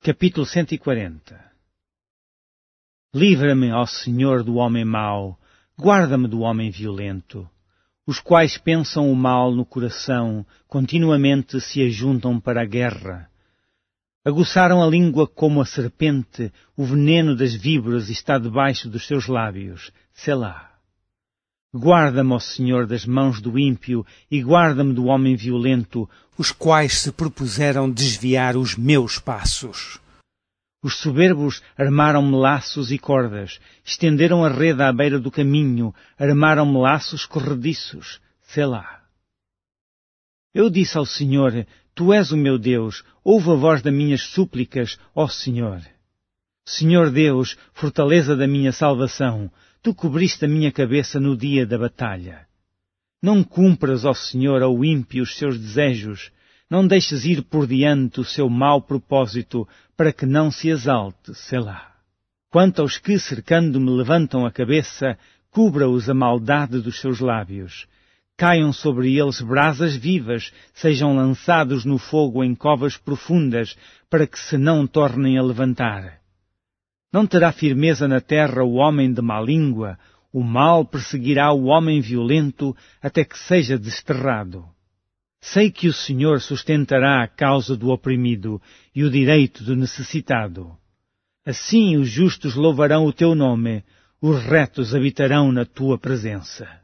Capítulo 140. Livra-me, ó Senhor, do homem mau, guarda-me do homem violento, os quais pensam o mal no coração, continuamente se ajuntam para a guerra. Aguçaram a língua como a serpente, o veneno das víboras está debaixo dos seus lábios. Selá. Guarda-me, ó Senhor, das mãos do ímpio e guarda-me do homem violento, os quais se propuseram desviar os meus passos. Os soberbos armaram-me laços e cordas, estenderam a rede à beira do caminho, armaram-me laços corrediços. Selá. Eu disse ao Senhor, Tu és o meu Deus, ouve a voz das minhas súplicas, ó Senhor. Senhor Deus, fortaleza da minha salvação, Tu cobriste a minha cabeça no dia da batalha. Não cumpras, ó Senhor, ao ímpio os seus desejos, não deixes ir por diante o seu mau propósito, para que não se exalte, Selá. Quanto aos que, cercando-me, levantam a cabeça, cubra-os a maldade dos seus lábios. Caiam sobre eles brasas vivas, sejam lançados no fogo em covas profundas, para que se não tornem a levantar. Não terá firmeza na terra o homem de má língua, o mal perseguirá o homem violento, até que seja desterrado. Sei que o Senhor sustentará a causa do oprimido e o direito do necessitado. Assim os justos louvarão o teu nome, os retos habitarão na tua presença.